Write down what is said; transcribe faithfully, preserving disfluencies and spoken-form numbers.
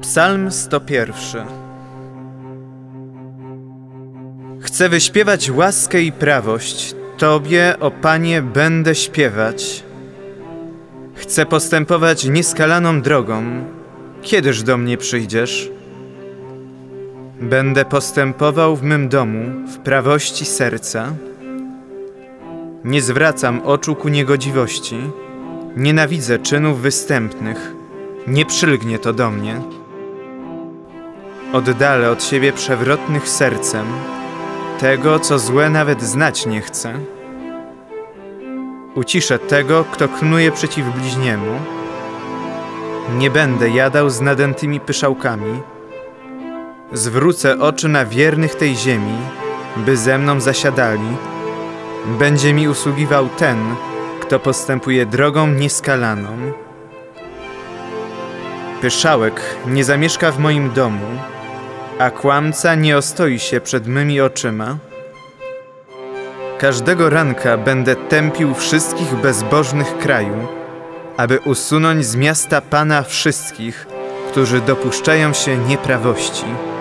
Psalm sto pierwszy. Chcę wyśpiewać łaskę i prawość, Tobie, o Panie, będę śpiewać. Chcę postępować nieskalaną drogą, kiedyż do mnie przyjdziesz? Będę postępował w mym domu w prawości serca. Nie zwracam oczu ku niegodziwości, nienawidzę czynów występnych, nie przylgnie to do mnie. Oddalę od siebie przewrotnych sercem, tego, co złe nawet znać nie chcę. Uciszę tego, kto knuje przeciw bliźniemu. Nie będę jadał z nadętymi pyszałkami. Zwrócę oczy na wiernych tej ziemi, by ze mną zasiadali. Będzie mi usługiwał ten, kto postępuje drogą nieskalaną. Pyszałek nie zamieszka w moim domu, a kłamca nie ostoi się przed mymi oczyma. Każdego ranka będę tępił wszystkich bezbożnych kraju, aby usunąć z miasta Pana wszystkich, którzy dopuszczają się nieprawości.